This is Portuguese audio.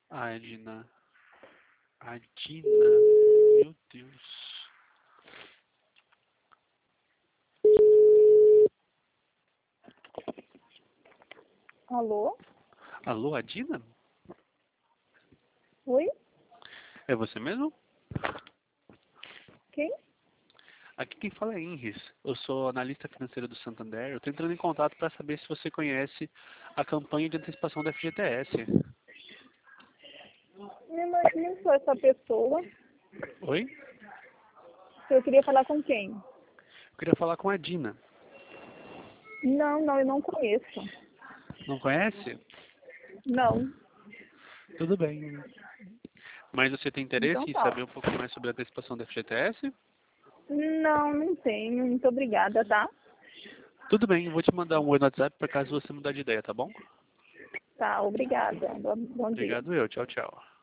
Adina. Adina. Meu Deus. Alô? Alô, Adina? Oi? É você mesmo? Quem? Aqui quem fala é Inris. Eu sou analista financeiro do Santander. Eu estou entrando em contato para saber se você conhece a campanha de antecipação da FGTS. Não sou essa pessoa. Oi? Eu queria falar com quem? Eu queria falar com a Dina. Não, eu não conheço. Não conhece? Não. Tudo bem. Mas você tem Então interesse em tá. saber um pouco mais sobre a antecipação da FGTS? Não tenho. Muito obrigada, tá? Tudo bem, eu vou te mandar um oi no WhatsApp para caso você mudar de ideia, tá bom? Tá, obrigada. Bom dia. Obrigado eu. Tchau, tchau.